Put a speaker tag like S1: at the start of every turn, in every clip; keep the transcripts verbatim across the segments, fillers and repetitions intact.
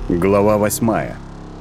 S1: Глава восьмая.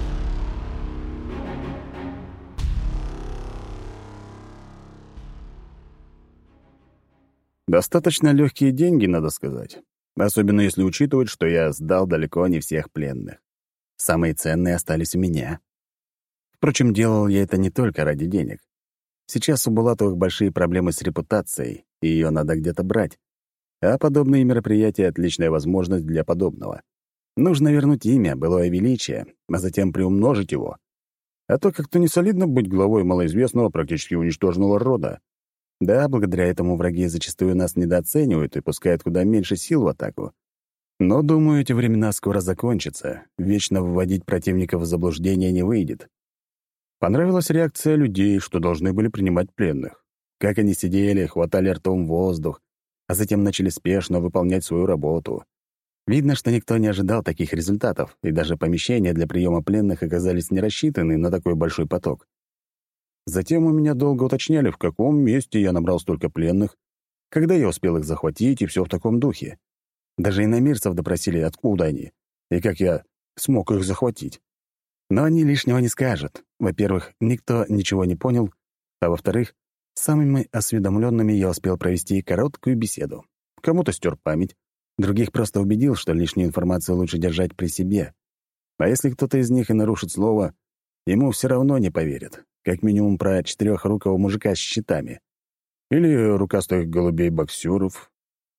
S1: Достаточно легкие деньги, надо сказать. Особенно если учитывать, что я сдал далеко не всех пленных. Самые ценные остались у меня. Впрочем, делал я это не только ради денег. Сейчас у Булатовых большие проблемы с репутацией, и ее надо где-то брать. А подобные мероприятия — отличная возможность для подобного. Нужно вернуть имя, былое величие, а затем приумножить его. А то как-то несолидно быть главой малоизвестного, практически уничтоженного рода. Да, благодаря этому враги зачастую нас недооценивают и пускают куда меньше сил в атаку. Но, думаю, эти времена скоро закончатся. Вечно вводить противников в заблуждение не выйдет. Понравилась реакция людей, что должны были принимать пленных. Как они сидели, хватали ртом воздух, а затем начали спешно выполнять свою работу. Видно, что никто не ожидал таких результатов, и даже помещения для приема пленных оказались не рассчитаны на такой большой поток. Затем у меня долго уточняли, в каком месте я набрал столько пленных, когда я успел их захватить, и все в таком духе. Даже иномирцев допросили, откуда они, и как я смог их захватить. Но они лишнего не скажут. Во-первых, никто ничего не понял, а во-вторых, с самыми осведомленными я успел провести короткую беседу. Кому-то стер память, других просто убедил, что лишнюю информацию лучше держать при себе. А если кто-то из них и нарушит слово, ему все равно не поверят. Как минимум про четырехрукого мужика с щитами. Или рукастых голубей-боксеров.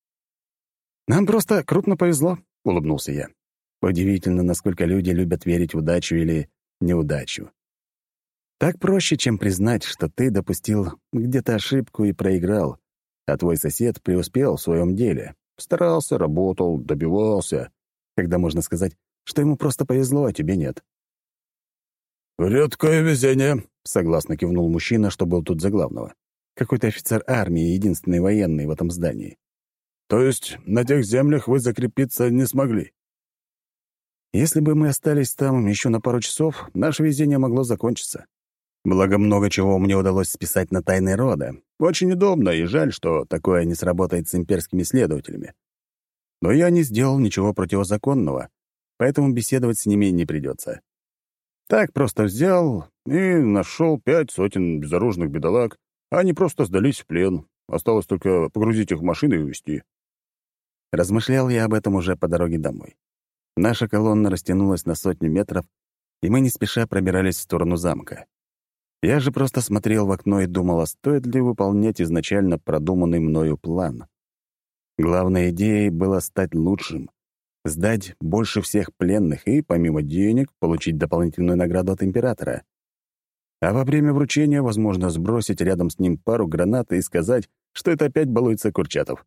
S1: «Нам просто крупно повезло», — улыбнулся я. Удивительно, насколько люди любят верить в удачу или неудачу. Так проще, чем признать, что ты допустил где-то ошибку и проиграл, а твой сосед преуспел в своем деле. Старался, работал, добивался, когда можно сказать, что ему просто повезло, а тебе нет. «Редкое везение», — согласно кивнул мужчина, что был тут за главного. Какой-то офицер армии, единственный военный в этом здании. «То есть на тех землях вы закрепиться не смогли?» «Если бы мы остались там еще на пару часов, наше везение могло закончиться. Благо, много чего мне удалось списать на тайны рода. Очень удобно, и жаль, что такое не сработает с имперскими следователями. Но я не сделал ничего противозаконного, поэтому беседовать с ними не придется. Так просто взял и нашел пять сотен безоружных бедолаг. Они просто сдались в плен. Осталось только погрузить их в машины и увезти». Размышлял я об этом уже по дороге домой. Наша колонна растянулась на сотню метров, и мы не спеша пробирались в сторону замка. Я же просто смотрел в окно и думал, а стоит ли выполнять изначально продуманный мною план. Главной идеей было стать лучшим, сдать больше всех пленных и, помимо денег, получить дополнительную награду от императора. А во время вручения, возможно, сбросить рядом с ним пару гранат и сказать, что это опять балуется Курчатов.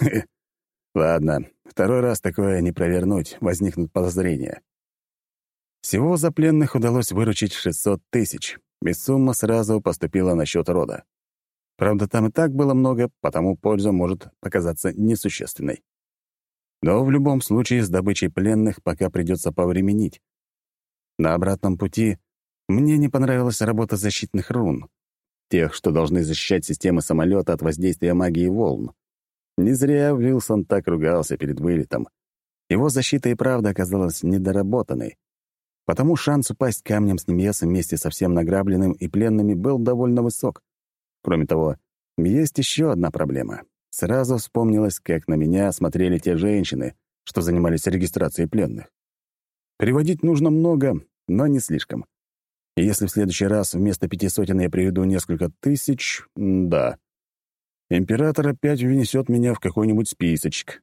S1: Ладно, второй раз такое не провернуть, возникнут подозрения. Всего за пленных удалось выручить шестьсот тысяч, и сумма сразу поступила на счет рода. Правда, там и так было много, потому польза может показаться несущественной. Но в любом случае с добычей пленных пока придется повременить. На обратном пути мне не понравилась работа защитных рун, тех, что должны защищать системы самолета от воздействия магии волн. Не зря Уилсон так ругался перед вылетом. Его защита и правда оказалась недоработанной. Потому шанс упасть камнем с небес вместе со всем награбленным и пленными был довольно высок. Кроме того, есть еще одна проблема. Сразу вспомнилось, как на меня смотрели те женщины, что занимались регистрацией пленных. Переводить нужно много, но не слишком. И если в следующий раз вместо пяти сотен я приведу несколько тысяч, да, император опять внесет меня в какой-нибудь списочек.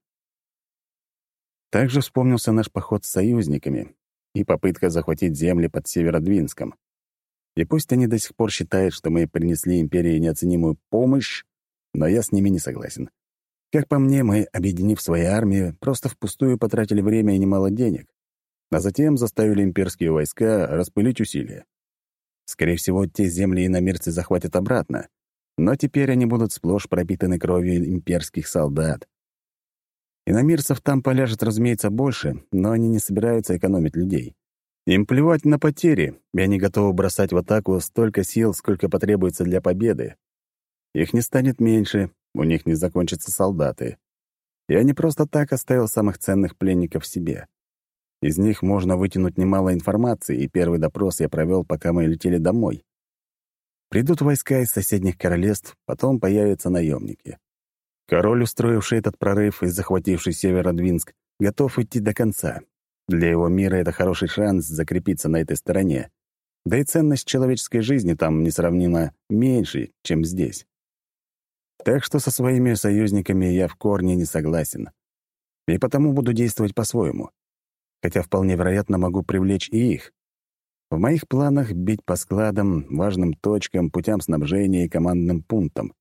S1: Также вспомнился наш поход с союзниками и попытка захватить земли под Северодвинском. И пусть они до сих пор считают, что мы принесли империи неоценимую помощь, но я с ними не согласен. Как по мне, мы, объединив свои армии, просто впустую потратили время и немало денег, а затем заставили имперские войска распылить усилия. Скорее всего, те земли иномирцы захватят обратно, но теперь они будут сплошь пропитаны кровью имперских солдат. Иномирцев там поляжет, разумеется, больше, но они не собираются экономить людей. Им плевать на потери, и они готовы бросать в атаку столько сил, сколько потребуется для победы. Их не станет меньше, у них не закончатся солдаты. Я не просто так оставил самых ценных пленников себе. Из них можно вытянуть немало информации, и первый допрос я провел, пока мы летели домой. Придут войска из соседних королевств, потом появятся наемники. Король, устроивший этот прорыв и захвативший Северодвинск, готов идти до конца. Для его мира это хороший шанс закрепиться на этой стороне. Да и ценность человеческой жизни там несравнимо меньше, чем здесь. Так что со своими союзниками я в корне не согласен. И потому буду действовать по-своему. Хотя вполне вероятно могу привлечь и их. В моих планах бить по складам, важным точкам, путям снабжения и командным пунктам.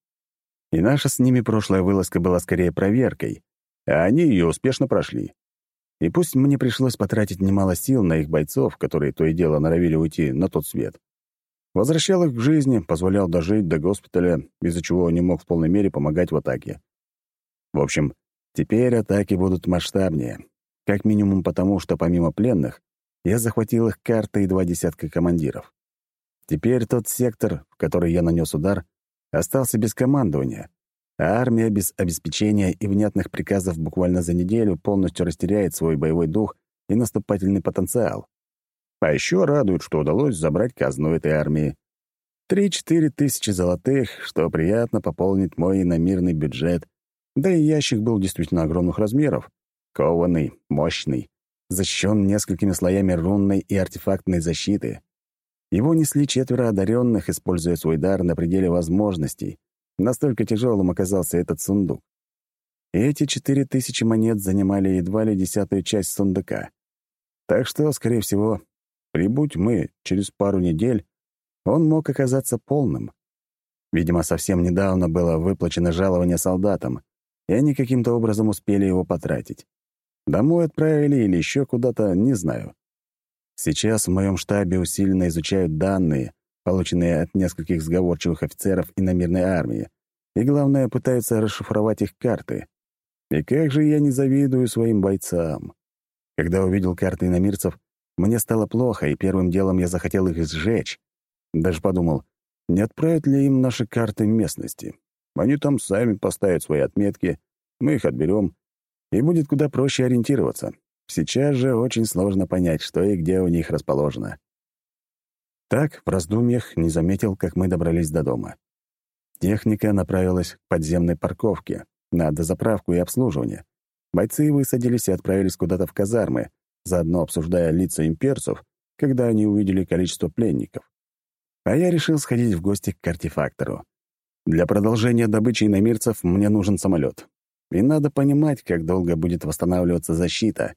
S1: И наша с ними прошлая вылазка была скорее проверкой, а они ее успешно прошли. И пусть мне пришлось потратить немало сил на их бойцов, которые то и дело норовили уйти на тот свет. Возвращал их к жизни, позволял дожить до госпиталя, из-за чего не мог в полной мере помогать в атаке. В общем, теперь атаки будут масштабнее. Как минимум потому, что помимо пленных, я захватил их карты и два десятка командиров. Теперь тот сектор, в который я нанес удар, остался без командования, а армия без обеспечения и внятных приказов буквально за неделю полностью растеряет свой боевой дух и наступательный потенциал. А еще радует, что удалось забрать казну этой армии. Три-четыре тысячи золотых, что приятно пополнит мой иномирный бюджет. Да и ящик был действительно огромных размеров. Кованый, мощный, защищен несколькими слоями рунной и артефактной защиты. Его несли четверо одаренных, используя свой дар на пределе возможностей. Настолько тяжелым оказался этот сундук. И эти четыре тысячи монет занимали едва ли десятую часть сундука. Так что, скорее всего, прибудь мы через пару недель, он мог оказаться полным. Видимо, совсем недавно было выплачено жалование солдатам, и они каким-то образом успели его потратить. Домой отправили или еще куда-то, не знаю. Сейчас в моем штабе усиленно изучают данные, полученные от нескольких сговорчивых офицеров иномирной армии, и, главное, пытаются расшифровать их карты. И как же я не завидую своим бойцам. Когда увидел карты иномирцев, мне стало плохо, и первым делом я захотел их сжечь. Даже подумал, не отправят ли им наши карты местности. Они там сами поставят свои отметки, мы их отберем, и будет куда проще ориентироваться. Сейчас же очень сложно понять, что и где у них расположено. Так, в раздумьях, не заметил, как мы добрались до дома. Техника направилась к подземной парковке, на дозаправку и обслуживание. Бойцы высадились и отправились куда-то в казармы, заодно обсуждая лица имперцев, когда они увидели количество пленников. А я решил сходить в гости к артефактору. Для продолжения добычи иномирцев мне нужен самолет. И надо понимать, как долго будет восстанавливаться защита.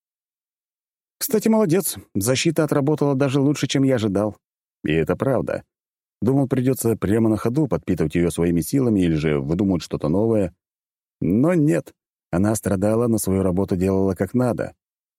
S1: Кстати, молодец. Защита отработала даже лучше, чем я ожидал. И это правда. Думал, придется прямо на ходу подпитывать ее своими силами или же выдумывать что-то новое. Но нет. Она страдала, но свою работу делала как надо.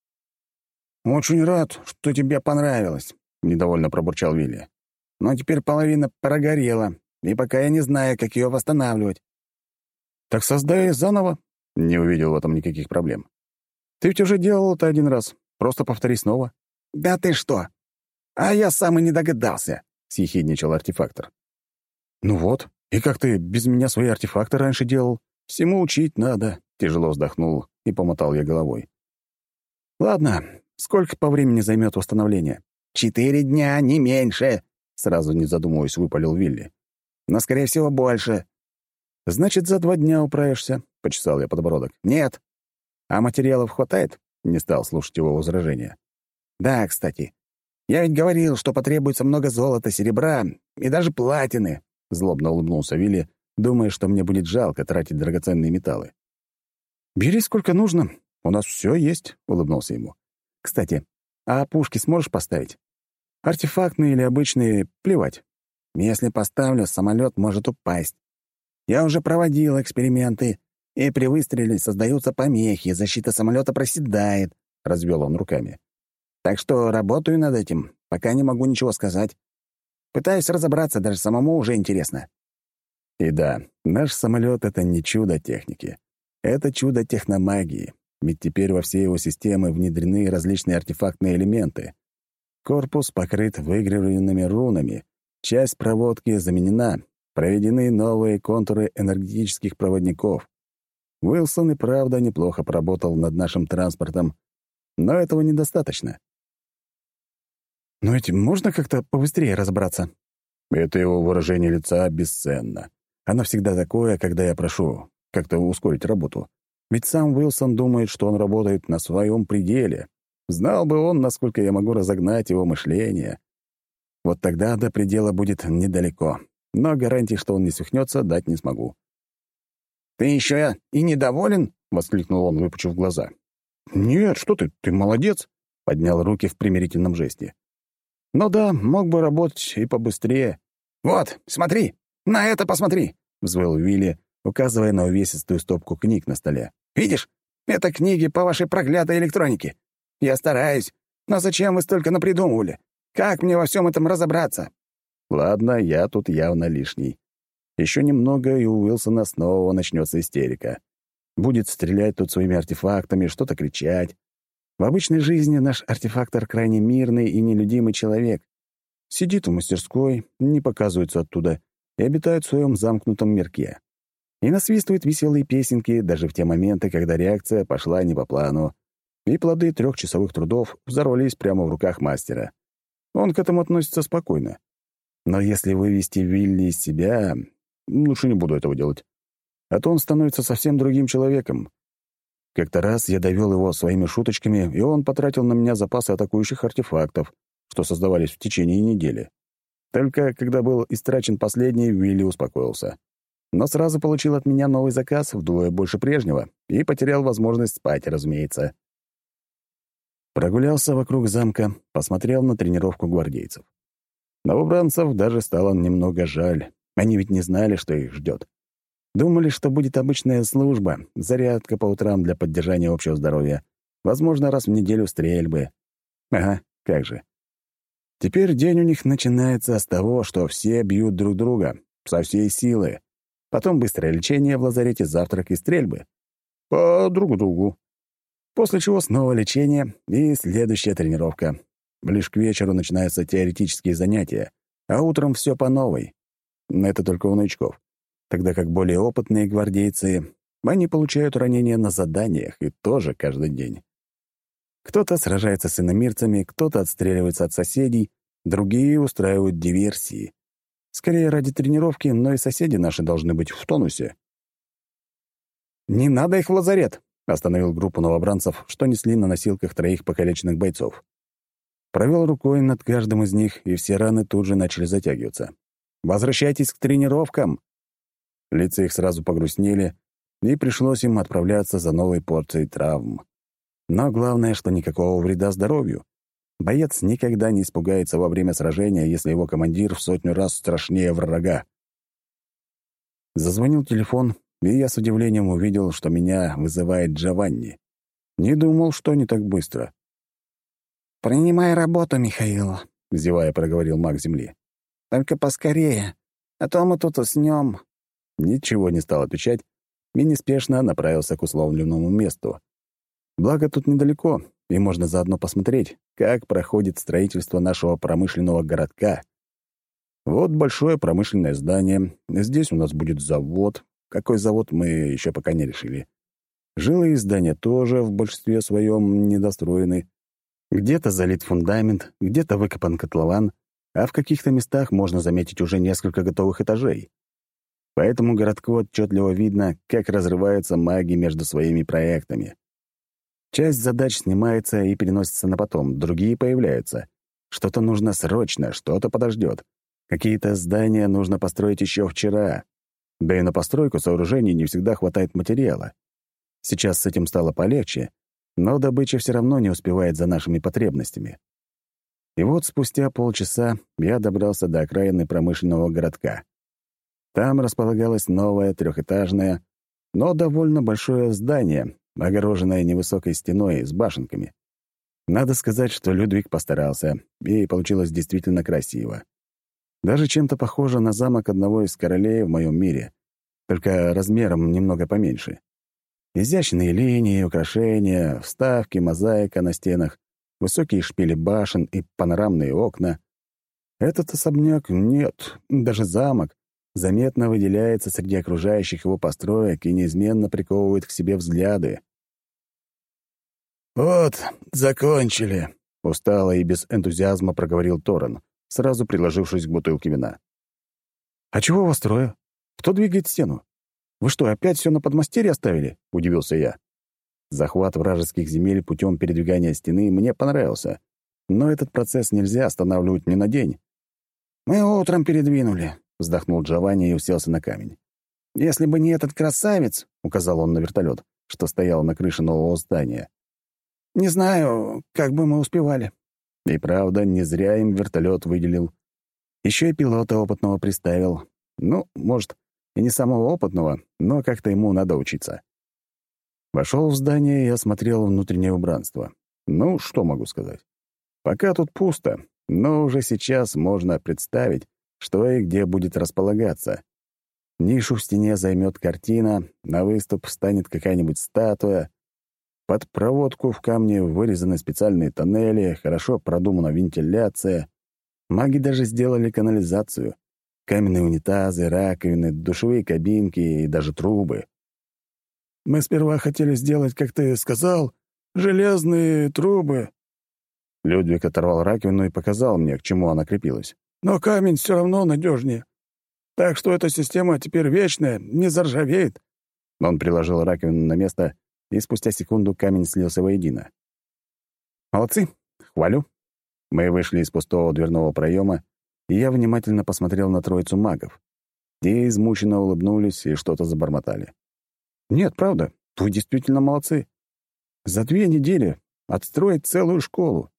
S1: «Очень рад, что тебе понравилось», — недовольно пробурчал Вилли. «Но теперь половина прогорела, и пока я не знаю, как ее восстанавливать». «Так создай заново», — не увидел в этом никаких проблем. «Ты ведь уже делал это один раз. Просто повтори снова». «Да ты что? А я сам и не догадался», — съехидничал артефактор. «Ну вот, и как ты без меня свои артефакты раньше делал? Всему учить надо», — тяжело вздохнул и помотал я головой. «Ладно, сколько по времени займет восстановление?» «Четыре дня, не меньше», — сразу не задумываясь, выпалил Вилли. «Но, скорее всего, больше». «Значит, за два дня управишься», — почесал я подбородок. «Нет». «А материалов хватает?» — не стал слушать его возражения. «Да, кстати. Я ведь говорил, что потребуется много золота, серебра и даже платины», — злобно улыбнулся Вилли, думая, что мне будет жалко тратить драгоценные металлы. «Бери сколько нужно. У нас все есть», — улыбнулся ему. «Кстати, а пушки сможешь поставить? Артефактные или обычные — плевать. Если поставлю, самолет может упасть. Я уже проводил эксперименты, и при выстреле создаются помехи, защита самолета проседает», — развел он руками. «Так что работаю над этим, пока не могу ничего сказать. Пытаюсь разобраться, даже самому уже интересно». И да, наш самолет — это не чудо техники. Это чудо техномагии, ведь теперь во все его системы внедрены различные артефактные элементы. Корпус покрыт выгравированными рунами, часть проводки заменена, проведены новые контуры энергетических проводников. Уилсон и правда неплохо поработал над нашим транспортом, Но этого недостаточно. «Но ведь можно как-то побыстрее разобраться?» Это его выражение лица бесценно. Оно всегда такое, когда я прошу как-то ускорить работу. Ведь сам Уилсон думает, что он работает на своем пределе. Знал бы он, насколько я могу разогнать его мышление. Вот тогда до предела будет недалеко. Но гарантий, что он не свихнется, дать не смогу. «Ты еще и недоволен?» — воскликнул он, выпучив глаза. «Нет, что ты, ты молодец!» — поднял руки в примирительном жесте. «Ну да, мог бы работать и побыстрее». «Вот, смотри! На это посмотри!» — взвыл Вилли, указывая на увесистую стопку книг на столе. «Видишь? Это книги по вашей проклятой электронике. Я стараюсь, но зачем вы столько напридумывали? Как мне во всем этом разобраться?» Ладно, я тут явно лишний. Еще немного, и у Уилсона снова начнется истерика. Будет стрелять тут своими артефактами, что-то кричать. В обычной жизни наш артефактор крайне мирный и нелюдимый человек. Сидит в мастерской, не показывается оттуда и обитает в своем замкнутом мирке. И насвистывает веселые песенки даже в те моменты, когда реакция пошла не по плану, и плоды трехчасовых трудов взорвались прямо в руках мастера. Он к этому относится спокойно. Но если вывести Вилли из себя, лучше не буду этого делать. А то он становится совсем другим человеком. Как-то раз я довел его своими шуточками, и он потратил на меня запасы атакующих артефактов, что создавались в течение недели. Только когда был истрачен последний, Вилли успокоился. Но сразу получил от меня новый заказ вдвое больше прежнего и потерял возможность спать, разумеется. Прогулялся вокруг замка, посмотрел на тренировку гвардейцев. Новобранцев даже стало немного жаль. Они ведь не знали, что их ждет. Думали, что будет обычная служба, зарядка по утрам для поддержания общего здоровья, возможно, раз в неделю стрельбы. Ага, как же. Теперь день у них начинается с того, что все бьют друг друга со всей силы. Потом быстрое лечение в лазарете, завтрак и стрельбы. По друг другу. После чего снова лечение и следующая тренировка. Лишь к вечеру начинаются теоретические занятия, а утром все по новой. Это только у новичков. Тогда как более опытные гвардейцы, они получают ранения на заданиях, и тоже каждый день. Кто-то сражается с иномирцами, кто-то отстреливается от соседей, другие устраивают диверсии. Скорее ради тренировки, но и соседи наши должны быть в тонусе. «Не надо их в лазарет!» — остановил группу новобранцев, что несли на носилках троих покалеченных бойцов. Провел рукой над каждым из них, и все раны тут же начали затягиваться. «Возвращайтесь к тренировкам!» Лица их сразу погрустнели, и пришлось им отправляться за новой порцией травм. Но главное, что никакого вреда здоровью. Боец никогда не испугается во время сражения, если его командир в сотню раз страшнее врага. Зазвонил телефон, и я с удивлением увидел, что меня вызывает Джованни. Не думал, что не так быстро. «Принимай работу, Михаил», — зевая проговорил маг Земли. «Только поскорее, а то мы тут уснем». Ничего не стал отвечать и неспешно направился к условленному месту. Благо тут недалеко, и можно заодно посмотреть, как проходит строительство нашего промышленного городка. Вот большое промышленное здание, здесь у нас будет завод. Какой завод, мы еще пока не решили. Жилые здания тоже в большинстве своем недостроены. Где-то залит фундамент, где-то выкопан котлован, а в каких-то местах можно заметить уже несколько готовых этажей. По этому городку отчетливо видно, как разрываются маги между своими проектами. Часть задач снимается и переносится на потом, другие появляются. Что-то нужно срочно, что-то подождет. Какие-то здания нужно построить еще вчера. Да и на постройку сооружений не всегда хватает материала. Сейчас с этим стало полегче, но добыча все равно не успевает за нашими потребностями. И вот спустя полчаса я добрался до окраины промышленного городка. Там располагалось новое трехэтажное, но довольно большое здание, огороженное невысокой стеной с башенками. Надо сказать, что Людвиг постарался, и получилось действительно красиво. Даже чем-то похоже на замок одного из королей в моем мире, только размером немного поменьше. Изящные линии, украшения, вставки, мозаика на стенах, высокие шпили башен и панорамные окна. Этот особняк нет, даже замок, заметно выделяется среди окружающих его построек и неизменно приковывает к себе взгляды. «Вот, закончили», — устало и без энтузиазма проговорил Торрен, сразу приложившись к бутылке вина. «А чего у вас трое? Кто двигает стену? Вы что, опять все на подмастерье оставили?» — удивился я. Захват вражеских земель путем передвигания стены мне понравился, но этот процесс нельзя останавливать ни на день. «Мы утром передвинули», — вздохнул Джованни и уселся на камень. «Если бы не этот красавец», — указал он на вертолет, что стоял на крыше нового здания, «не знаю, как бы мы успевали». И правда, не зря им вертолет выделил. Еще и пилота опытного приставил. Ну, может, и не самого опытного, но как-то ему надо учиться. Вошел в здание и осмотрел внутреннее убранство. Ну, что могу сказать? Пока тут пусто, но уже сейчас можно представить, что и где будет располагаться. Нишу в стене займет картина, на выступ встанет какая-нибудь статуя. Под проводку в камне вырезаны специальные тоннели, хорошо продумана вентиляция. Маги даже сделали канализацию. Каменные унитазы, раковины, душевые кабинки и даже трубы. «Мы сперва хотели сделать, как ты сказал, железные трубы». Людвиг оторвал раковину и показал мне, к чему она крепилась. «Но камень все равно надежнее. Так что эта система теперь вечная, не заржавеет». Он приложил раковину на место, и спустя секунду камень слился воедино. «Молодцы, хвалю». Мы вышли из пустого дверного проема, и я внимательно посмотрел на троицу магов. Те измученно улыбнулись и что-то забормотали. «Нет, правда, вы действительно молодцы. За две недели отстроить целую школу».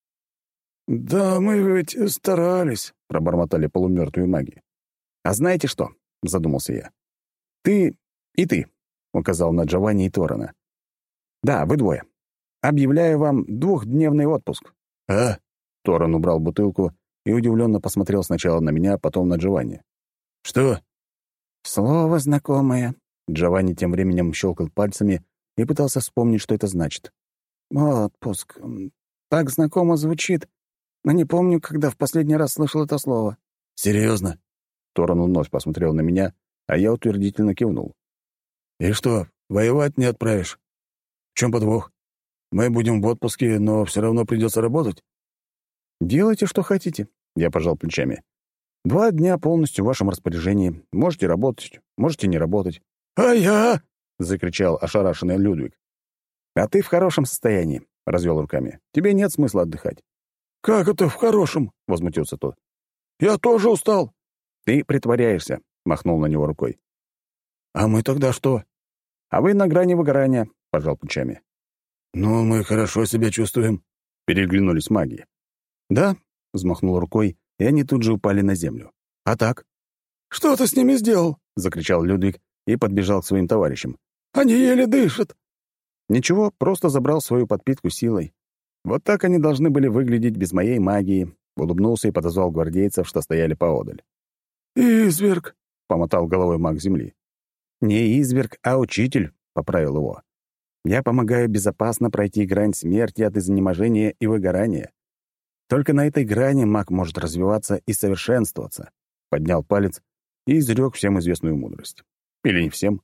S1: «Да мы ведь старались», — пробормотали полумертвые маги. «А знаете что?» — задумался я. «Ты и ты», — указал на Джованни и Торрена. «Да, вы двое. Объявляю вам двухдневный отпуск». «А?» — Торрен убрал бутылку и удивленно посмотрел сначала на меня, потом на Джованни. «Что?» «Слово знакомое». Джованни тем временем щелкал пальцами и пытался вспомнить, что это значит. «Отпуск. Так знакомо звучит, но не помню, когда в последний раз слышал это слово». «Серьезно?» Торрен вновь посмотрел на меня, а я утвердительно кивнул. «И что, воевать не отправишь? В чем подвох? Мы будем в отпуске, но все равно придется работать?» «Делайте, что хотите», — я пожал плечами. «Два дня полностью в вашем распоряжении. Можете работать, можете не работать». «А я?» — закричал ошарашенный Людвиг. «А ты в хорошем состоянии», — развел руками. «Тебе нет смысла отдыхать». «Как это в хорошем?» — возмутился тот. «Я тоже устал». «Ты притворяешься», — махнул на него рукой. «А мы тогда что?» «А вы на грани выгорания», — пожал плечами. «Ну, мы хорошо себя чувствуем», — переглянулись маги. «Да», — взмахнул рукой, и они тут же упали на землю. «А так?» «Что ты с ними сделал?» — закричал Людвиг и подбежал к своим товарищам. «Они еле дышат». «Ничего, просто забрал свою подпитку силой. Вот так они должны были выглядеть без моей магии», — улыбнулся и подозвал гвардейцев, что стояли поодаль. «Изверг», — помотал головой маг земли. «Не изверг, а учитель», — поправил его. «Я помогаю безопасно пройти грань смерти от изнеможения и выгорания. Только на этой грани маг может развиваться и совершенствоваться», — поднял палец и изрек всем известную мудрость. Или не всем.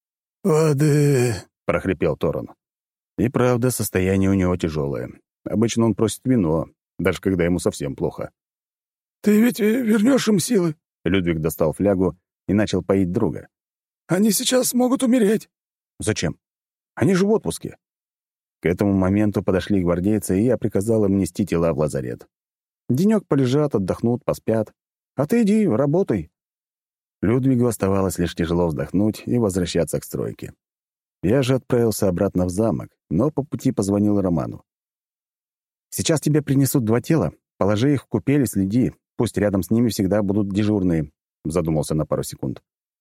S1: «Воды», — прохрипел Торрен. И правда, состояние у него тяжелое. Обычно он просит вино, даже когда ему совсем плохо. «Ты ведь вернешь им силы?» Людвиг достал флягу и начал поить друга. «Они сейчас могут умереть». «Зачем? Они же в отпуске». К этому моменту подошли гвардейцы, и я приказал им нести тела в лазарет. Денек полежат, отдохнут, поспят. А ты иди, работай. Людвигу оставалось лишь тяжело вздохнуть и возвращаться к стройке. Я же отправился обратно в замок, но по пути позвонил Роману. «Сейчас тебе принесут два тела. Положи их в купель и следи. Пусть рядом с ними всегда будут дежурные», — задумался на пару секунд.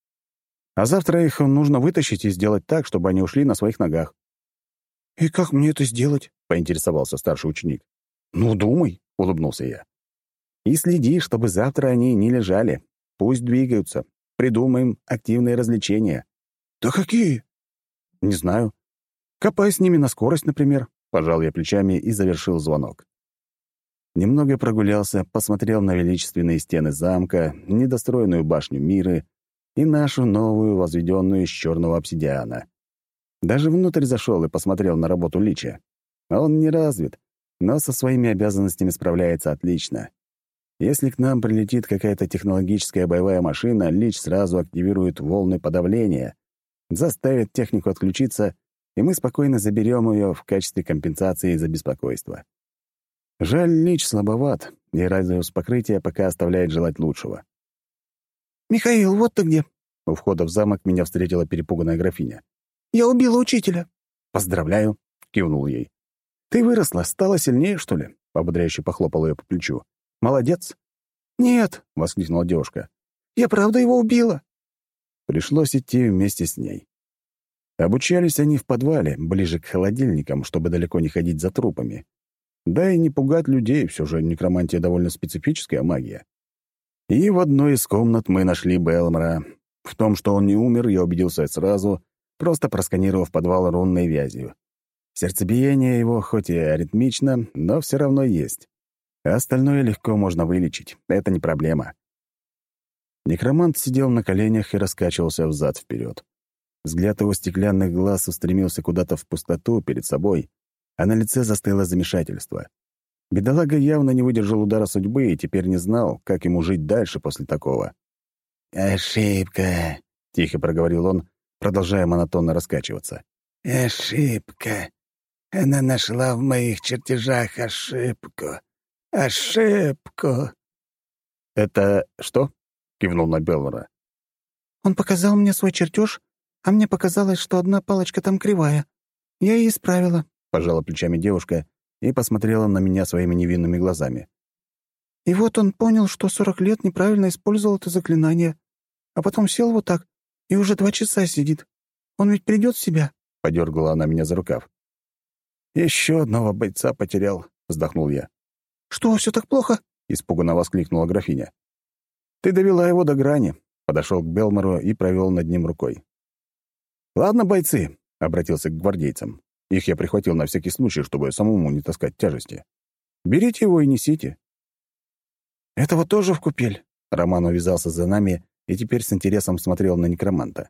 S1: «А завтра их нужно вытащить и сделать так, чтобы они ушли на своих ногах». «И как мне это сделать?» — поинтересовался старший ученик. «Ну, думай», — улыбнулся я. «И следи, чтобы завтра они не лежали. Пусть двигаются. Придумаем активные развлечения». «Да какие?» «Не знаю. Копай с ними на скорость, например». Пожал я плечами и завершил звонок. Немного прогулялся, посмотрел на величественные стены замка, недостроенную башню Миры и нашу новую, возведенную из черного обсидиана. Даже внутрь зашел и посмотрел на работу Лича. Он не развит, но со своими обязанностями справляется отлично. Если к нам прилетит какая-то технологическая боевая машина, Лич сразу активирует волны подавления, заставит технику отключиться, и мы спокойно заберем ее в качестве компенсации за беспокойство. Жаль, Лич слабоват, и радиус покрытия пока оставляет желать лучшего.
S2: «Михаил, вот ты где!»
S1: У входа в замок меня встретила перепуганная графиня.
S2: «Я убила учителя!»
S1: «Поздравляю!» — кивнул ей. «Ты выросла, стала сильнее, что ли?» — ободряюще похлопал ее по плечу. «Молодец!»
S2: «Нет!» —
S1: воскликнула девушка.
S2: «Я правда его убила!»
S1: Пришлось идти вместе с ней. Обучались они в подвале, ближе к холодильникам, чтобы далеко не ходить за трупами. Да и не пугать людей, все же некромантия довольно специфическая магия. И в одной из комнат мы нашли Белмора. В том, что он не умер, я убедился сразу, просто просканировав подвал рунной вязью. Сердцебиение его хоть и аритмично, но все равно есть. А остальное легко можно вылечить. Это не проблема. Некромант сидел на коленях и раскачивался взад-вперед. Взгляд его стеклянных глаз устремился куда-то в пустоту перед собой, а на лице застыло замешательство. Бедолага явно не выдержал удара судьбы и теперь не знал, как ему жить дальше после такого.
S2: «Ошибка»,
S1: — тихо проговорил он, продолжая монотонно раскачиваться.
S2: «Ошибка. Она нашла в моих чертежах ошибку. Ошибку».
S1: «Это что?» — кивнул на Белмора.
S2: «Он показал мне свой чертеж, а мне показалось, что одна палочка там кривая. Я и исправила», —
S1: пожала плечами девушка и посмотрела на меня своими невинными глазами.
S2: «И вот он понял, что сорок лет неправильно использовал это заклинание, а потом сел вот так и уже два часа сидит. Он ведь придет в себя?»
S1: — подергала она меня за рукав. «Еще одного бойца потерял», — вздохнул я.
S2: «Что, все так плохо?»
S1: — испуганно воскликнула графиня. «Ты довела его до грани», — подошел к Белмору и провел над ним рукой. «Ладно, бойцы», — обратился к гвардейцам. Их я прихватил на всякий случай, чтобы самому не таскать тяжести. «Берите его и несите».
S2: «Этого тоже в купель?»
S1: Роман увязался за нами и теперь с интересом смотрел на некроманта.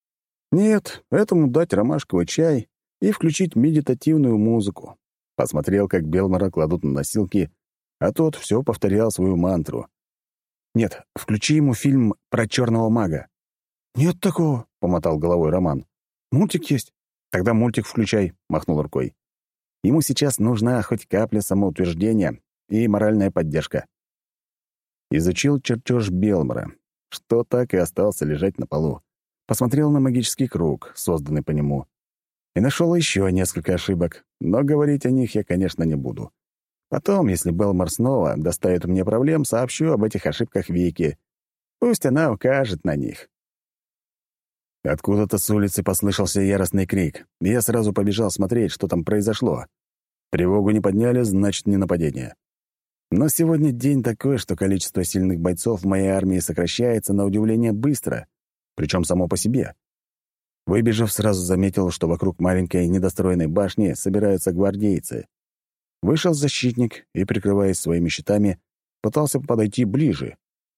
S1: «Нет, этому дать ромашковый чай и включить медитативную музыку». Посмотрел, как Белмора кладут на носилки, а тот все повторял свою мантру. «Нет, включи ему фильм про черного мага».
S2: «Нет такого»,
S1: — помотал головой Роман. «Мультик есть». «Тогда мультик включай», — махнул рукой. «Ему сейчас нужна хоть капля самоутверждения и моральная поддержка». Изучил чертеж Белмора, что так и остался лежать на полу. Посмотрел на магический круг, созданный по нему. И нашел еще несколько ошибок, но говорить о них я, конечно, не буду. Потом, если Белмор снова доставит мне проблем, сообщу об этих ошибках Вике. Пусть она укажет на них. Откуда-то с улицы послышался яростный крик, и я сразу побежал смотреть, что там произошло. Тревогу не подняли, значит, не нападение. Но сегодня день такой, что количество сильных бойцов в моей армии сокращается на удивление быстро, причем само по себе. Выбежав, сразу заметил, что вокруг маленькой недостроенной башни собираются гвардейцы. Вышел защитник и, прикрываясь своими щитами, пытался подойти ближе.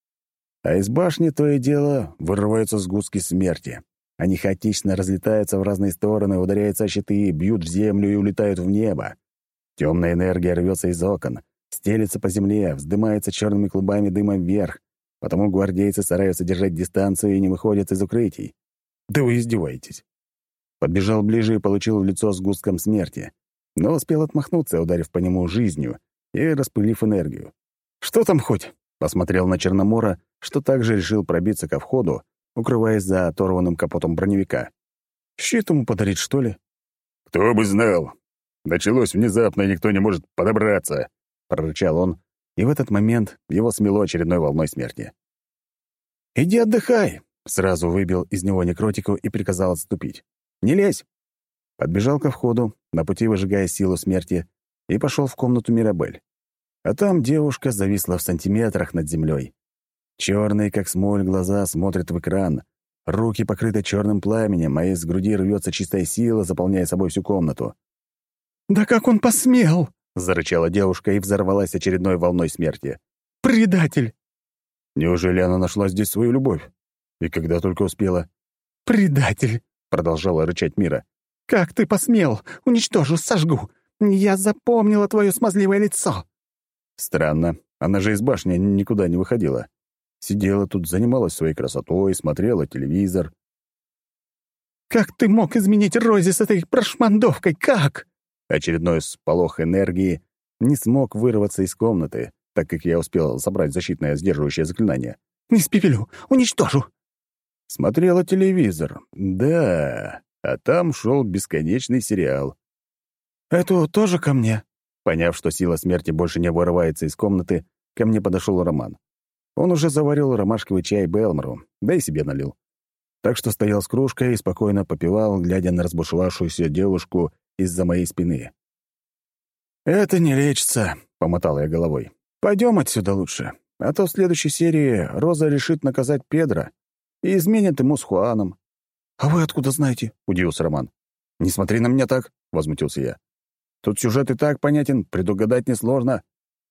S1: А из башни то и дело вырываются сгустки смерти. Они хаотично разлетаются в разные стороны, ударяются о щиты, бьют в землю и улетают в небо. Темная энергия рвется из окон, стелется по земле, вздымается черными клубами дыма вверх, потому гвардейцы стараются держать дистанцию и не выходят из укрытий. Да вы издеваетесь. Подбежал ближе и получил в лицо сгустком смерти, но успел отмахнуться, ударив по нему жизнью и распылив энергию. «Что там хоть?» — посмотрел на Черномора, что также решил пробиться ко входу, укрываясь за оторванным капотом броневика. «Щит ему подарить, что ли?»
S3: «Кто бы знал! Началось внезапно, и никто не может подобраться!» — прорычал он, и в этот момент его смело очередной волной смерти.
S1: «Иди отдыхай!» — сразу выбил из него некротику и приказал отступить. «Не лезь!» Подбежал ко входу, на пути выжигая силу смерти, и пошел в комнату Мирабель. А там девушка зависла в сантиметрах над землей. Черные, как смоль, глаза смотрят в экран, руки покрыты черным пламенем, а из груди рвется чистая сила, заполняя собой всю комнату.
S2: «Да как он посмел!»
S1: — зарычала девушка и взорвалась очередной волной смерти.
S2: «Предатель!»
S1: Неужели она нашла здесь свою любовь? И когда только успела?
S2: «Предатель!»
S1: — продолжала рычать Мира.
S2: «Как ты посмел? Уничтожу, сожгу! Я запомнила твое смазливое лицо!»
S1: Странно, она же из башни никуда не выходила. Сидела тут, занималась своей красотой, смотрела телевизор.
S2: «Как ты мог изменить Розе с этой прошмандовкой? Как?»
S1: Очередной сполох энергии не смог вырваться из комнаты, так как я успел собрать защитное сдерживающее заклинание.
S2: «Испепелю! Уничтожу!»
S1: Смотрела телевизор. Да, а там шел бесконечный сериал.
S2: «Эту тоже ко мне?»
S1: Поняв, что сила смерти больше не вырывается из комнаты, ко мне подошел Роман. Он уже заварил ромашковый чай Белмору, да и себе налил. Так что стоял с кружкой и спокойно попивал, глядя на разбушевавшуюся девушку из-за моей спины.
S2: «Это не лечится», — помотал я головой. «Пойдем отсюда лучше, а то в следующей серии Роза решит наказать Педро и изменит ему с Хуаном». «А вы откуда знаете?»
S1: — удивился Роман. «Не смотри на меня так», — возмутился я. «Тут сюжет и так понятен, предугадать несложно».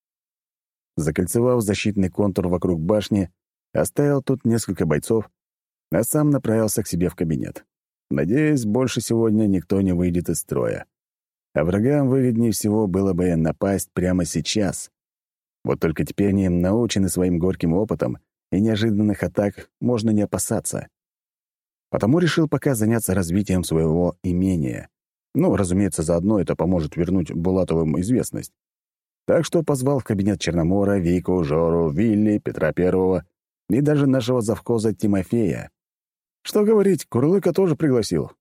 S1: Закольцевав защитный контур вокруг башни, оставил тут несколько бойцов, а сам направился к себе в кабинет. Надеюсь, больше сегодня никто не выйдет из строя. А врагам выгоднее всего было бы напасть прямо сейчас. Вот только теперь они научены своим горьким опытом, и неожиданных атак можно не опасаться. Потому решил пока заняться развитием своего имения. Ну, разумеется, заодно это поможет вернуть Булатовым известность. Так что позвал в кабинет Черномора, Вику, Жору, Вилли, Петра Первого и даже нашего завхоза Тимофея. Что говорить, Курлыка тоже пригласил.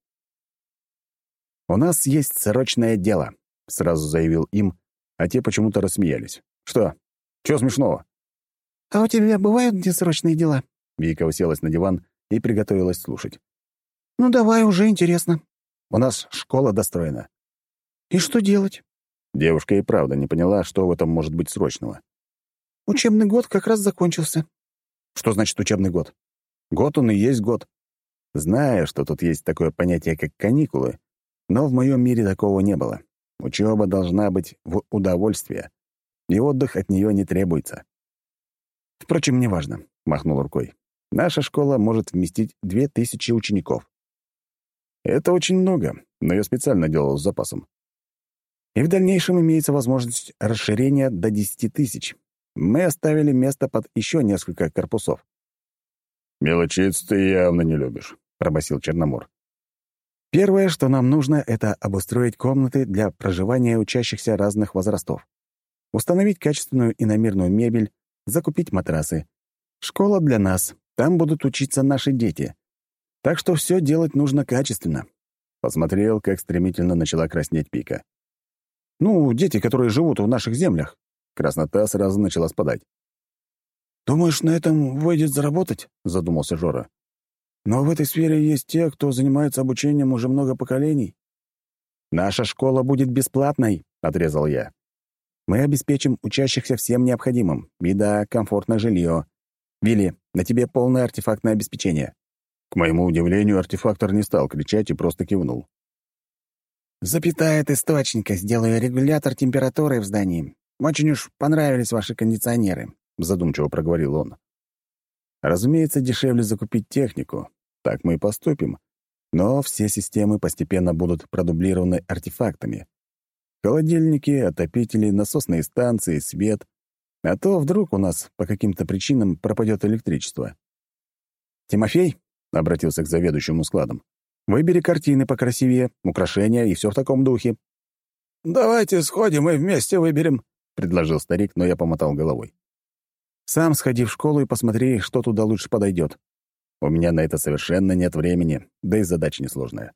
S1: «У нас есть срочное дело», — сразу заявил им, а те почему-то рассмеялись. «Что? Чего смешного?»
S2: «А у тебя бывают несрочные дела?»
S1: Вика уселась на диван и приготовилась слушать.
S2: «Ну давай, уже интересно».
S1: «У нас школа достроена».
S2: «И что делать?»
S1: Девушка и правда не поняла, что в этом может быть срочного.
S2: «Учебный год как раз закончился».
S1: «Что значит учебный год? Год он и есть год. Знаю, что тут есть такое понятие, как каникулы, но в моем мире такого не было. Учеба должна быть в удовольствие, и отдых от нее не требуется. Впрочем, неважно», — махнул рукой. «Наша школа может вместить две тысячи учеников. Это очень много, но я специально делал с запасом. И в дальнейшем имеется возможность расширения до десяти тысяч. Мы оставили место под еще несколько корпусов». «Мелочиться ты явно не любишь», — пробасил Черномор. «Первое, что нам нужно, это обустроить комнаты для проживания учащихся разных возрастов, установить качественную иномирную мебель, закупить матрасы. Школа для нас, там будут учиться наши дети. Так что все делать нужно качественно». Посмотрел, как стремительно начала краснеть Пика. «Ну, дети, которые живут в наших землях». Краснота сразу начала спадать.
S2: «Думаешь, на этом выйдет заработать?» — задумался Жора. «Но в этой сфере есть те, кто занимается обучением уже много поколений».
S1: «Наша школа будет бесплатной», — отрезал я. «Мы обеспечим учащихся всем необходимым. Еда, комфортное жилье. Вилли, на тебе полное артефактное обеспечение». К моему удивлению, артефактор не стал кричать и просто кивнул.
S2: «Запитаю от источника, сделаю регулятор температуры в здании. Очень уж понравились ваши кондиционеры», — задумчиво проговорил он.
S1: «Разумеется, дешевле закупить технику. Так мы и поступим. Но все системы постепенно будут продублированы артефактами. Холодильники, отопители, насосные станции, свет. А то вдруг у нас по каким-то причинам пропадет электричество. Тимофей», — обратился к заведующему складом, «выбери картины покрасивее, украшения и все в таком духе».
S2: «Давайте сходим и вместе выберем», — предложил старик, но я помотал головой.
S1: «Сам сходи в школу и посмотри, что туда лучше подойдет. У меня на это совершенно нет времени, да и задача несложная.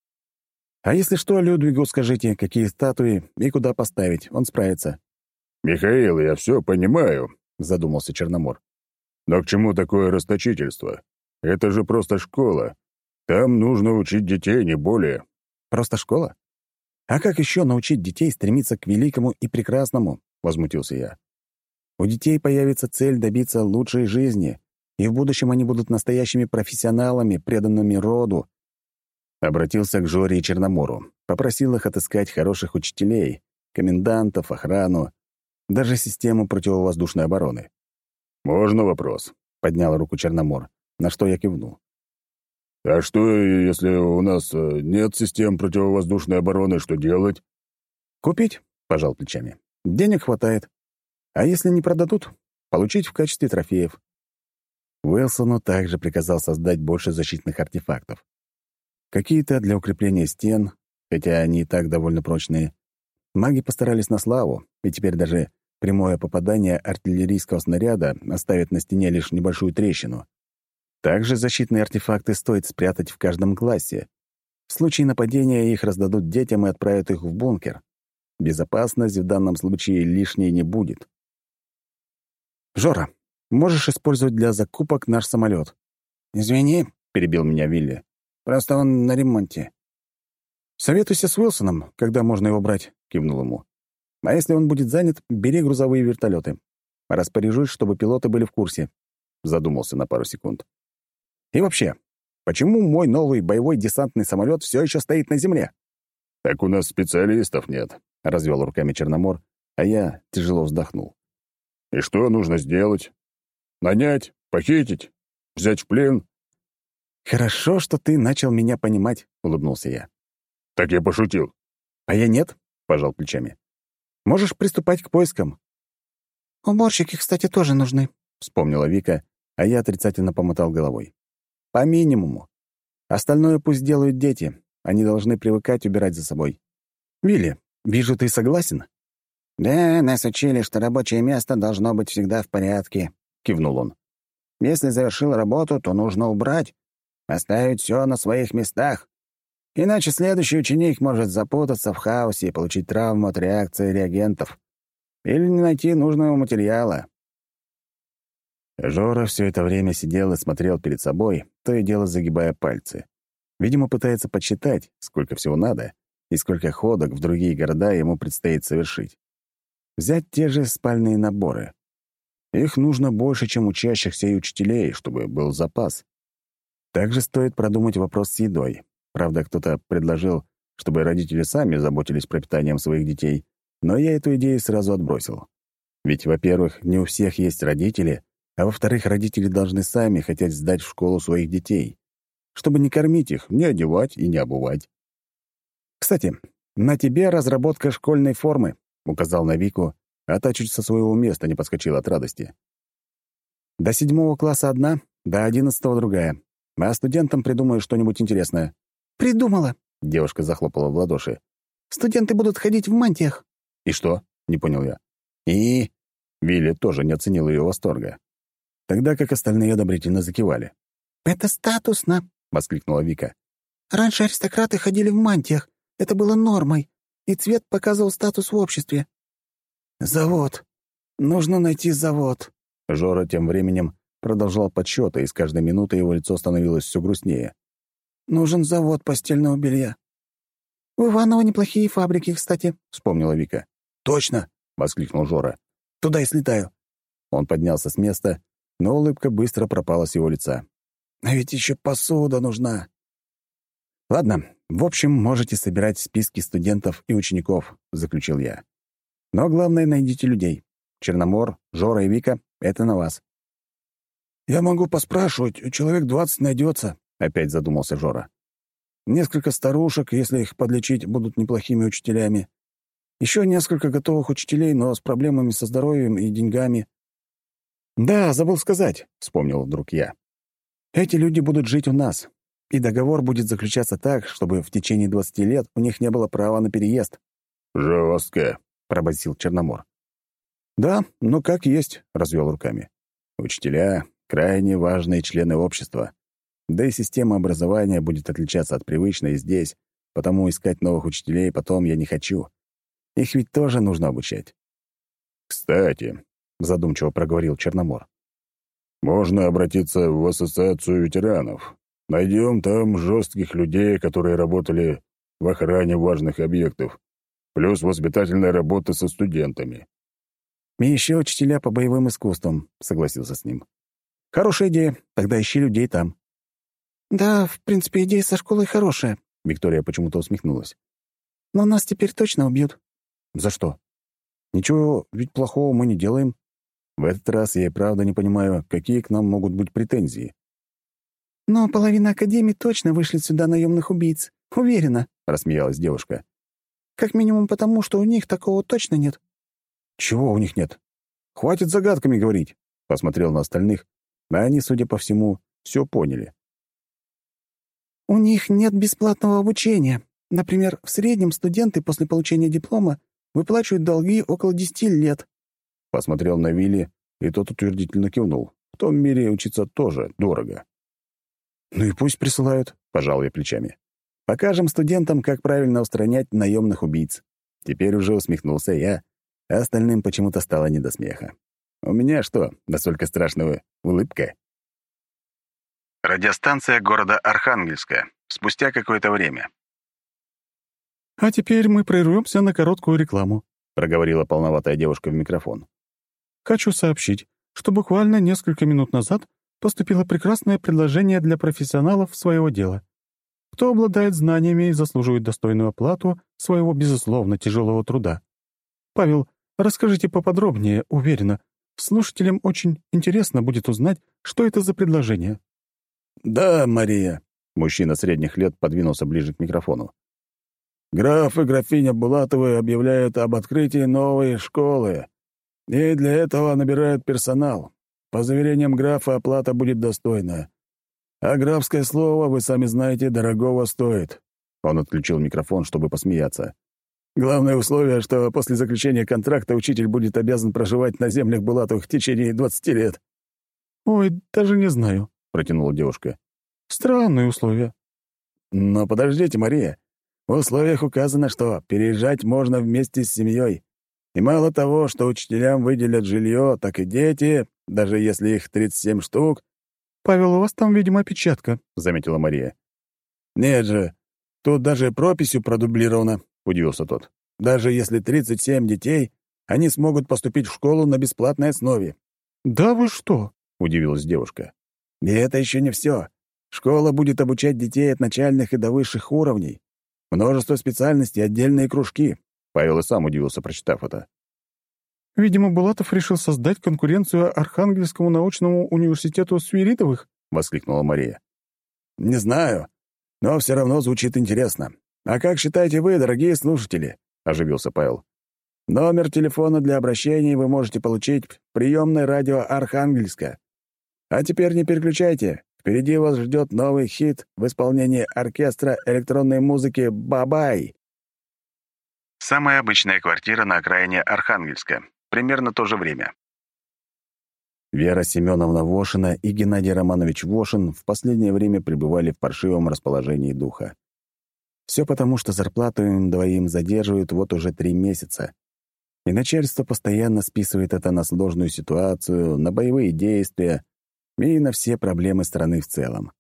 S1: А если что, Людвигу скажите, какие статуи и куда поставить, он справится».
S3: «Михаил, я все понимаю», — задумался Черномор. «Но к чему такое расточительство? Это же просто школа. Там нужно учить детей, не более».
S1: «Просто школа? А как еще научить детей стремиться к великому и прекрасному?» — возмутился я. «У детей появится цель добиться лучшей жизни, и в будущем они будут настоящими профессионалами, преданными роду». Обратился к Жоре и Черномору, попросил их отыскать хороших учителей, комендантов, охрану, даже систему противовоздушной обороны.
S3: «Можно вопрос?» — поднял руку Черномор, на что я кивнул. «А что, если у нас нет систем противовоздушной обороны, что делать?»
S2: «Купить?» — пожал плечами. «Денег хватает. А если не продадут, получить в качестве трофеев». Уилсону также приказал создать больше защитных артефактов. Какие-то для укрепления стен, хотя они и так довольно прочные. Маги постарались на славу, и теперь даже прямое попадание артиллерийского снаряда оставит на стене лишь небольшую трещину. Также защитные артефакты стоит спрятать в каждом классе. В случае нападения их раздадут детям и отправят их в бункер. Безопасность в данном случае лишней не будет. «Жора, можешь использовать для закупок наш самолет?» «Извини», — перебил меня Вилли. «Просто он на ремонте». «Советуйся с Уилсоном, когда можно его брать», — кивнул ему. «А если он будет занят, бери грузовые вертолеты. Распоряжусь, чтобы пилоты были в курсе». Задумался на пару секунд. «И вообще, почему мой новый боевой десантный самолет все еще стоит на земле?»
S3: «Так у нас специалистов нет», — развел руками Черномор, а я тяжело вздохнул. «И что нужно сделать? Нанять? Похитить? Взять в плен?»
S2: «Хорошо, что ты начал меня понимать», — улыбнулся я.
S3: «Так я пошутил».
S2: «А я нет», — пожал плечами. «Можешь приступать к поискам». «Уборщики, кстати, тоже нужны», — вспомнила Вика, а я отрицательно помотал головой. «По минимуму. Остальное пусть делают дети. Они должны привыкать убирать за собой. Вилли, вижу, ты согласен?» «Да, нас учили, что рабочее место должно быть всегда в порядке», — кивнул он. «Если завершил работу, то нужно убрать, оставить все на своих местах. Иначе следующий ученик может запутаться в хаосе и получить травму от реакции реагентов. Или не найти нужного материала». Жора все это время сидел и смотрел перед собой, то и дело загибая пальцы. Видимо, пытается подсчитать, сколько всего надо и сколько ходок в другие города ему предстоит совершить. Взять те же спальные наборы. Их нужно больше, чем учащихся и учителей, чтобы был запас. Также стоит продумать вопрос с едой. Правда, кто-то предложил, чтобы родители сами заботились пропитанием своих детей, но я эту идею сразу отбросил. Ведь, во-первых, не у всех есть родители, а во-вторых, родители должны сами хотеть сдать в школу своих детей, чтобы не кормить их, не одевать и не обувать. «Кстати, на тебе разработка школьной формы», — указал на Вику, а та чуть со своего места не подскочила от радости. «До седьмого класса одна, до одиннадцатого другая. А студентам придумаю что-нибудь интересное». «Придумала», — девушка захлопала в ладоши. «Студенты будут ходить в мантиях». «И что?» — не понял я. «И...» Вилли тоже не оценил ее восторга. Тогда как остальные одобрительно закивали. «Это статусно», — воскликнула Вика. «Раньше аристократы ходили в мантиях. Это было нормой, и цвет показывал статус в обществе». «Завод. Нужно найти завод». Жора тем временем продолжал подсчеты, и с каждой минутой его лицо становилось все грустнее. «Нужен завод постельного белья». «У Иванова неплохие фабрики, кстати», — вспомнила Вика. «Точно!» — воскликнул Жора. «Туда и слетаю». Он поднялся с места, но улыбка быстро пропала с его лица. «А ведь еще посуда нужна». «Ладно, в общем, можете собирать списки студентов и учеников», — заключил я. «Но главное, найдите людей. Черномор, Жора и Вика — это на вас». «Я могу поспрашивать, человек двадцать найдется», — опять задумался Жора. «Несколько старушек, если их подлечить, будут неплохими учителями. Еще несколько готовых учителей, но с проблемами со здоровьем и деньгами». «Да, забыл сказать», — вспомнил вдруг я. «Эти люди будут жить у нас, и договор будет заключаться так, чтобы в течение двадцати лет у них не было права на переезд».
S3: «Жестко», —
S2: пробасил Черномор. «Да, ну как есть», — развел руками. «Учителя — крайне важные члены общества. Да и система образования будет отличаться от привычной здесь, потому искать новых учителей потом я не хочу. Их ведь тоже нужно обучать».
S3: «Кстати», — задумчиво проговорил Черномор, «можно обратиться в ассоциацию ветеранов. Найдем там жестких людей, которые работали в охране важных объектов, плюс воспитательная работа со студентами».
S2: «И еще учителя по боевым искусствам», — согласился с ним. «Хорошая идея. Тогда ищи людей там». «Да, в принципе, идея со школой хорошая», — Виктория почему-то усмехнулась. «Но нас теперь точно убьют». «За что? Ничего ведь плохого мы не делаем». В этот раз я и правда не понимаю, какие к нам могут быть претензии. «Но половина Академии точно вышлет сюда наемных убийц. Уверена», — рассмеялась девушка. Как минимум потому, что у них такого точно нет».
S1: «Чего у них нет? Хватит загадками говорить», — посмотрел на остальных, а они, судя по всему, все поняли.
S2: «У них нет бесплатного обучения. Например, в среднем студенты после получения диплома выплачивают долги около десяти лет».
S1: Посмотрел на Вилли, и тот утвердительно кивнул. В том мире учиться тоже дорого. «Ну и пусть присылают», — пожал я плечами. «Покажем студентам, как правильно устранять наемных убийц». Теперь уже усмехнулся я, а остальным почему-то стало не до смеха. «У меня что, настолько страшного улыбка?» Радиостанция города Архангельска. Спустя какое-то время.
S3: «А теперь мы прервемся на короткую рекламу», — проговорила полноватая девушка в микрофон. «Хочу сообщить, что буквально несколько минут назад поступило прекрасное предложение для профессионалов своего дела. Кто обладает знаниями и заслуживает достойную оплату своего, безусловно, тяжелого труда. Павел, расскажите поподробнее, уверена. Слушателям очень интересно будет узнать, что это за предложение».
S1: «Да, Мария», — мужчина средних лет подвинулся ближе к микрофону. «Граф и графиня Булатовы объявляют об открытии новой школы, и для этого набирают персонал. По заверениям графа, оплата будет достойная. А графское слово, вы сами знаете, дорогого стоит». Он отключил микрофон, чтобы посмеяться. «Главное условие, что после заключения контракта учитель будет обязан проживать на землях Булатовых в течение двадцати лет».
S3: «Ой, даже не знаю», — протянула девушка. «Странные условия».
S1: «Но подождите, Мария. В условиях указано, что переезжать можно вместе с семьей. И мало того, что учителям выделят жилье, так и дети, даже если их тридцать семь штук».
S3: «Павел, у вас там, видимо, опечатка», —
S1: заметила Мария. «Нет же, тут даже прописью продублировано», — удивился тот. «Даже если тридцать семь детей, они смогут поступить в школу на бесплатной основе».
S3: «Да вы что?»
S1: — удивилась девушка. «И это еще не все. Школа будет обучать детей от начальных и до высших уровней. Множество специальностей, отдельные кружки». Павел и сам удивился, прочитав это.
S3: «Видимо, Булатов решил создать конкуренцию Архангельскому научному университету Свиридовых?» — воскликнула Мария.
S1: «Не знаю, но все равно звучит интересно. А как считаете вы, дорогие слушатели?» — оживился Павел. «Номер телефона для обращений вы можете получить в приемной радио Архангельска. А теперь не переключайте. Впереди вас ждет новый хит в исполнении оркестра электронной музыки «Бабай». Самая обычная квартира на окраине Архангельска. Примерно то же время. Вера Семеновна Вошина и Геннадий Романович Вошин в последнее время пребывали в паршивом расположении духа. Все потому, что зарплату им двоим задерживают вот уже три месяца. И начальство постоянно списывает это на сложную ситуацию, на боевые действия и на все проблемы страны в целом.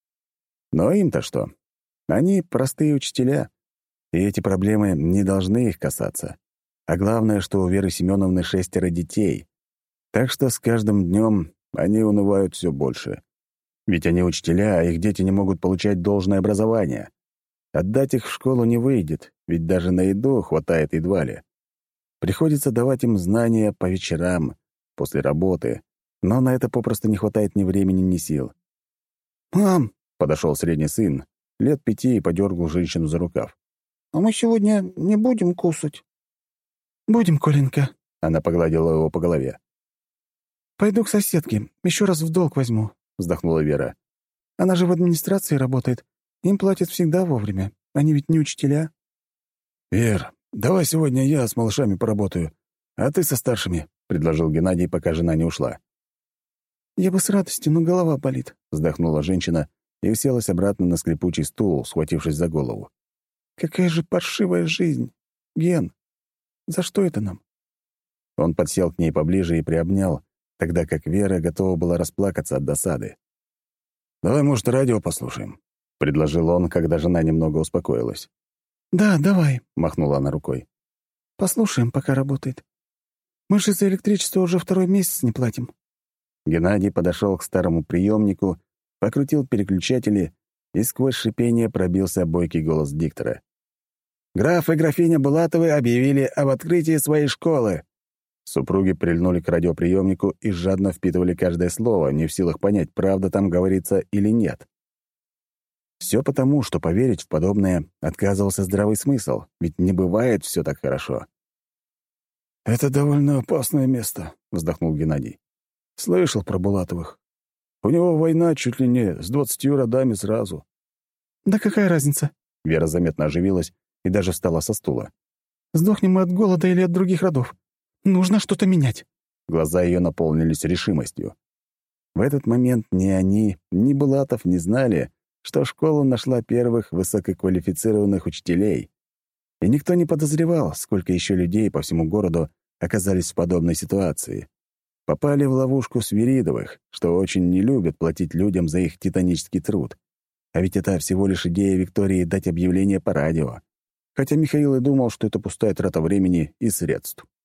S1: Но им-то что? Они простые учителя, и эти проблемы не должны их касаться. А главное, что у Веры Семеновны шестеро детей. Так что с каждым днем они унывают все больше. Ведь они учителя, а их дети не могут получать должное образование. Отдать их в школу не выйдет, ведь даже на еду хватает едва ли. Приходится давать им знания по вечерам, после работы, но на это попросту не хватает ни времени, ни сил.
S2: «Мам!»
S1: — подошел средний сын, лет пяти, и подергал женщину за рукав.
S2: «А мы сегодня не будем кушать?» «Будем, Коленька»,
S1: — она погладила его по голове.
S2: «Пойду к соседке, еще раз в долг возьму», — вздохнула Вера. «Она же в администрации работает. Им платят всегда вовремя. Они ведь не учителя».
S1: «Вер, давай сегодня я с малышами поработаю, а ты со старшими», — предложил Геннадий, пока жена не ушла.
S2: «Я бы с радостью, но голова болит»,
S1: — вздохнула женщина и уселась обратно на скрипучий стул, схватившись за голову.
S2: «Какая же паршивая жизнь! Ген, за что это нам?»
S1: Он подсел к ней поближе и приобнял, тогда как Вера готова была расплакаться от досады. «Давай, может, радио послушаем», — предложил он, когда жена немного успокоилась.
S2: «Да, давай»,
S1: — махнула она рукой.
S2: «Послушаем, пока работает. Мы же за электричество уже второй месяц не платим».
S1: Геннадий подошел к старому приемнику, покрутил переключатели, и сквозь шипение пробился бойкий голос диктора. «Граф и графиня Булатовы объявили об открытии своей школы». Супруги прильнули к радиоприемнику и жадно впитывали каждое слово, не в силах понять, правда там говорится или нет.
S2: Все потому, что поверить в подобное отказывался здравый смысл, ведь не бывает все так хорошо.
S3: «Это довольно опасное место», —
S2: вздохнул Геннадий.
S3: «Слышал про Булатовых. У него война чуть ли не с двадцатью родами сразу».
S2: «Да какая разница?» Вера заметно оживилась и даже встала со стула. «Сдохнем мы от голода или от других родов. Нужно что-то менять». Глаза ее наполнились решимостью. В этот момент ни они, ни Булатов не знали, что школа нашла первых высококвалифицированных учителей. И никто не подозревал, сколько еще людей по всему городу оказались в подобной ситуации. Попали в ловушку Свиридовых, что очень не любят платить людям за их титанический труд. А ведь это всего лишь идея Виктории дать объявление по радио. Хотя Михаил и думал, что это пустая трата времени и средств.